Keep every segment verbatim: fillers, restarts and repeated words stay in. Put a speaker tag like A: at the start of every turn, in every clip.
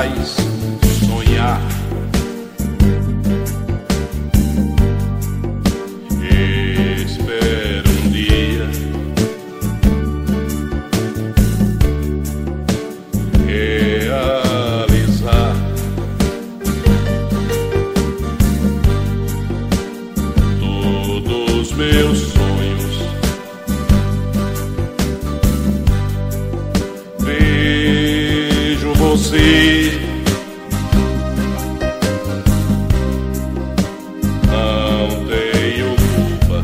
A: faz sonhar. Espero um dia realizar todos meus sonhos. Vejo você não tenho culpa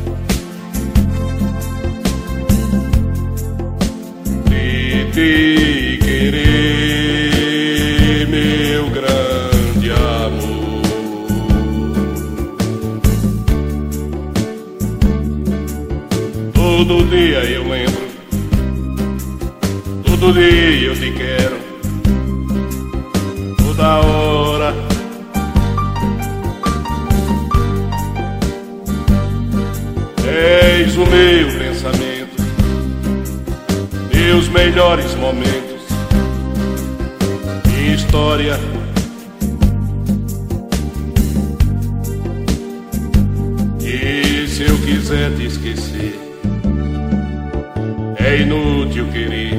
A: de te querer, meu grande amor. Todo dia eu lembro, todo dia eu te quero, toda hora. És o meu pensamento, meus melhores momentos, minha história. E se eu quiser te esquecer, é inútil querer,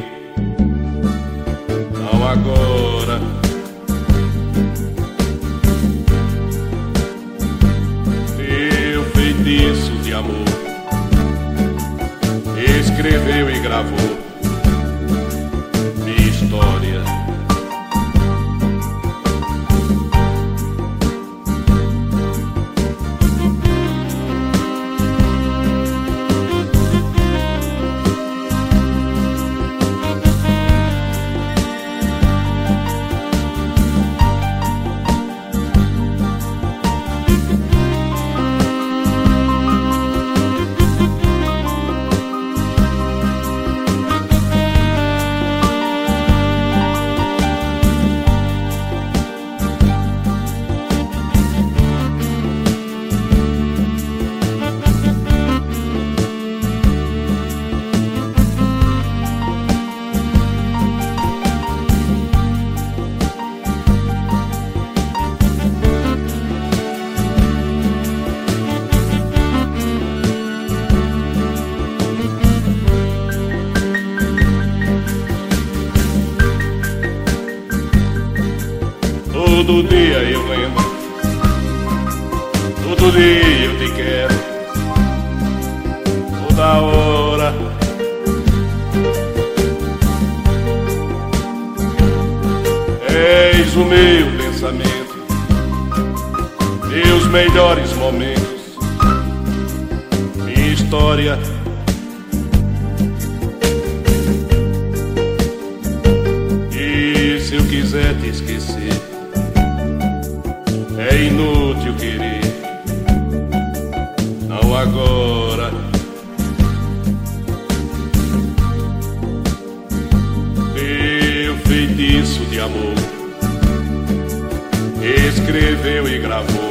A: não agora. Teu feitiço de amor escreveu e gravou minha história. Todo dia eu lembro, todo dia eu te quero, toda hora. És o meu pensamento, meus melhores momentos, minha história. E se eu quiser te esquecer, é inútil querer, não agora. Teu feitiço de amor escreveu e gravou